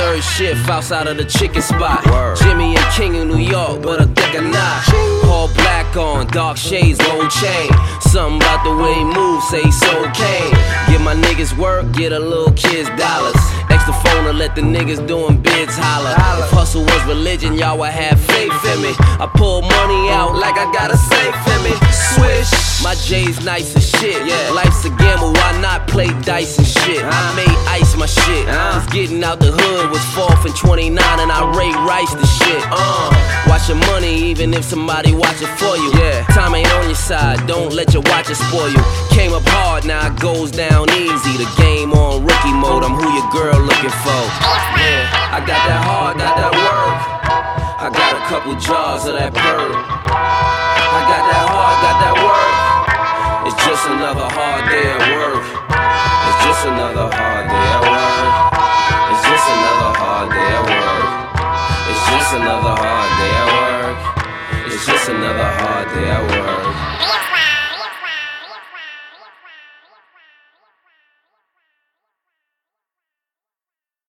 third shift outside of the chicken spot. Jimmy and King in New York, but I think I'm not. All black on, dark shades, gold chain. Something about the way he moves, say he's so okay. Get my niggas work, get a little kid's dollars. Extra phone to let the niggas doing bids holler. If hustle was religion, y'all would have faith in me. I pull money out like I got a safe in me. Swish, my J's nice as shit. Life's a gamble, why not play dice and shit? I made ice my shit. Just getting out the hood was 4th and 29, and I rate rice the shit. Watch your money even if somebody watch it for you. Time ain't on your side, don't let your watch it spoil you. Came up hard, now it goes down easy. The game on rookie mode, I'm who your girl looking for. I got that hard, got that work. I got a couple jars of that bird. I got that hard, got that work. It's just another hard day at work. It's just another hard day at work. It's just another hard day at work. It's just another hard day at work. It's just another hard day at work.